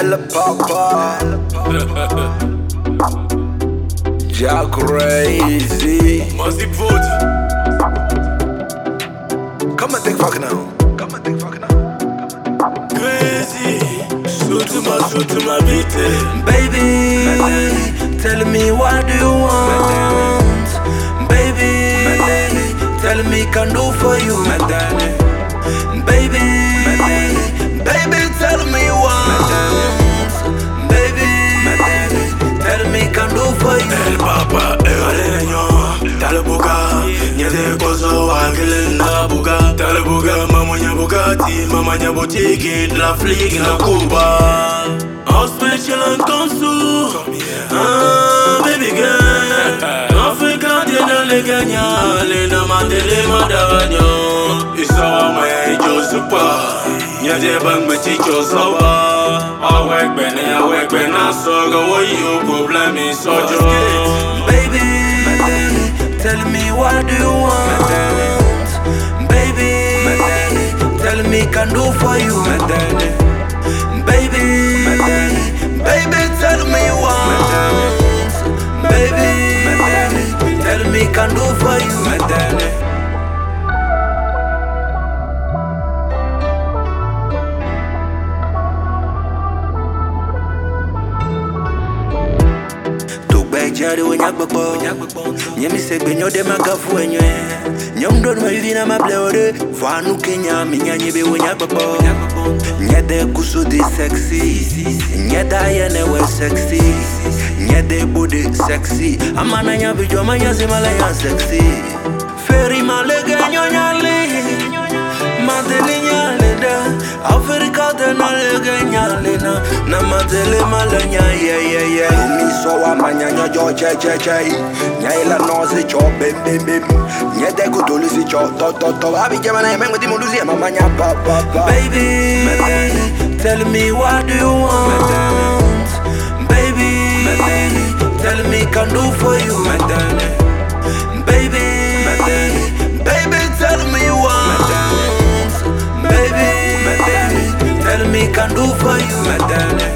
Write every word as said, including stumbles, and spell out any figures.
Bella Papa Jack Crazy Must be put. Come and take fuck now. Come and take fuck now. Crazy. Shoot to my, shoot to my beat. Baby, tell me what do you want? Baby, tell me can do for you. Baby, baby, tell me what. Baby, tell me can do for you. El Papa, el Aleño, dale buga, nyede kozo wangele na buga, dale buga, mamanya Bugatti, mamanya boutique, de la flic na Cuba. En special en consou, ah baby girl, Africa tiene le gagna, le demande le madagno. Isawa mai Josupa, nyede bang beti Josupa. Awek bene, awek bene, so go what you problem is so joy. Baby, tell me what do you want? Baby, tell me can do for you. Baby, baby, tell me what? Baby, tell me can do for you. Jari we nyak bokbo Nyemi segbe nyode magafu enye Nyom don me vina ma bleore Fanu Kenya minya nyebe we nyak bokbo Nyede kusu di sexy Nyeda yene we sexy Nyede body sexy Amana nya bijo manya zimala ya sexy Feri malege nyonyali Madele nyale da Afrika tena lege nyale na Na madele malanya yeah yeah yeah Umi so wa manya nyojo che che che Nyaila no si cho bim bim bim Nyede kutuli si cho to to to Abi jemana ya mengo di muluzi ya mamanya pa pa pa Baby, tell me what do you want? Baby, tell me can do for you. Baby, baby, tell me what? Baby, tell me can do for you.